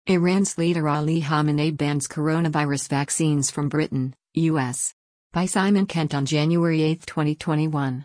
Iran's leader Ali Khamenei bans coronavirus vaccines from Britain, US. By Simon Kent on January 8, 2021.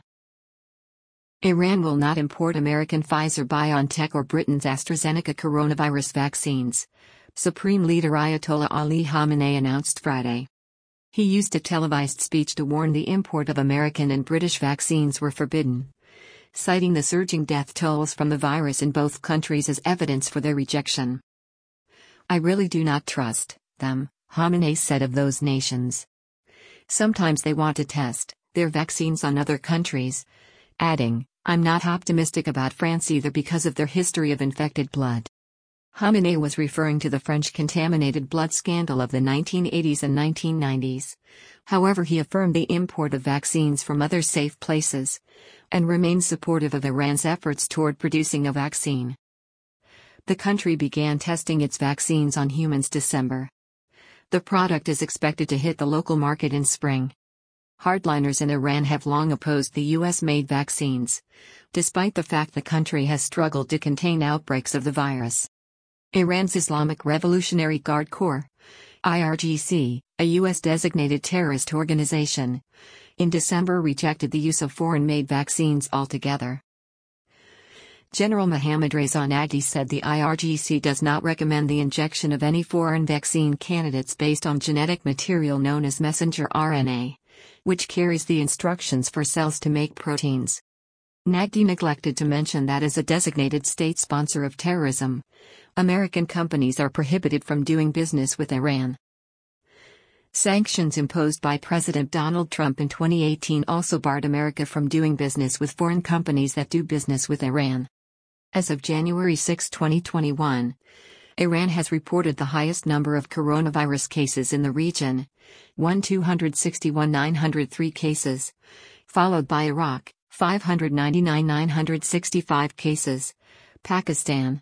Iran will not import American Pfizer-BioNTech or Britain's AstraZeneca coronavirus vaccines, Supreme Leader Ayatollah Ali Khamenei announced Friday. He used a televised speech to warn the import of American and British vaccines were forbidden, citing the surging death tolls from the virus in both countries as evidence for their rejection. "I really do not trust them," Khamenei said of those nations. "Sometimes they want to test their vaccines on other countries," adding, "I'm not optimistic about France either because of their history of infected blood." Khamenei was referring to the French contaminated blood scandal of the 1980s and 1990s. However, he affirmed the import of vaccines from other safe places, and remains supportive of Iran's efforts toward producing a vaccine. The country began testing its vaccines on humans December. The product is expected to hit the local market in spring. Hardliners in Iran have long opposed the US-made vaccines, despite the fact the country has struggled to contain outbreaks of the virus. Iran's Islamic Revolutionary Guard Corps, IRGC, a US-designated terrorist organization, in December rejected the use of foreign-made vaccines altogether. General Mohammad Reza Nagdi said the IRGC does not recommend the injection of any foreign vaccine candidates based on genetic material known as messenger RNA, which carries the instructions for cells to make proteins. Nagdi neglected to mention that as a designated state sponsor of terrorism, American companies are prohibited from doing business with Iran. Sanctions imposed by President Donald Trump in 2018 also barred America from doing business with foreign companies that do business with Iran. As of January 6, 2021, Iran has reported the highest number of coronavirus cases in the region, 261,903 cases, followed by Iraq, 599,965 cases, Pakistan,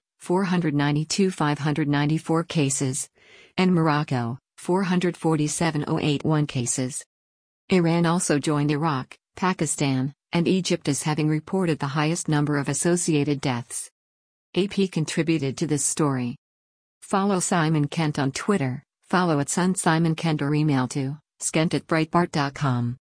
492,594 cases, and Morocco, 447,081 cases. Iran also joined Iraq, Pakistan, and Egypt as having reported the highest number of associated deaths. AP contributed to this story. Follow Simon Kent on Twitter, follow @SunSimonKent or email to skent@breitbart.com.